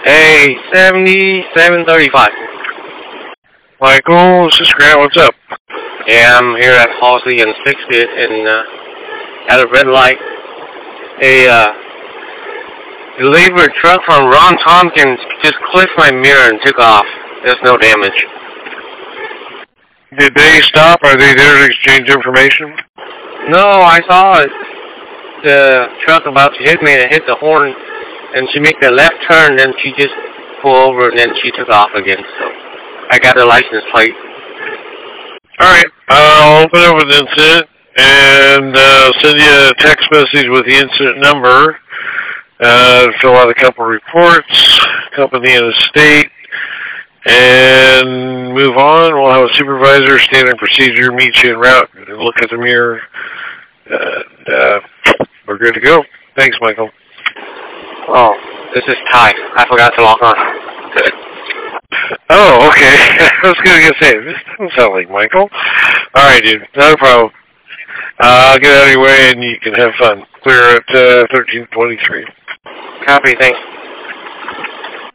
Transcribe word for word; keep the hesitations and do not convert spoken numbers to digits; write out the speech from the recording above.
Hey, seventy-seven thirty-five. Michael, this is Grant. What's up? Yeah, I'm here at Halsey and sixtieth, and uh, at a red light, a uh, delivery truck from Ron Tompkins just clipped my mirror and took off. There's no damage. Did they stop? Are they there to exchange information? No, I saw it. The truck about to hit me and it hit the horn, and she made the left turn, then she just pulled over, and then she took off again. So I got the license plate. All right, I'll open over the incident and uh, send you a text message with the incident number. Uh, fill out a couple reports, company and estate, and move on. We'll have a supervisor, standard procedure, meet you en route, and look at the mirror. And, uh, we're good to go. Thanks, Michael. Oh, this is Ty. I forgot to log on. Oh, okay. I was going to say, this doesn't sound like Michael. All right, dude. Not a problem. Uh, I'll get out of your way and you can have fun. Clear at uh, thirteen twenty-three. Copy, thanks.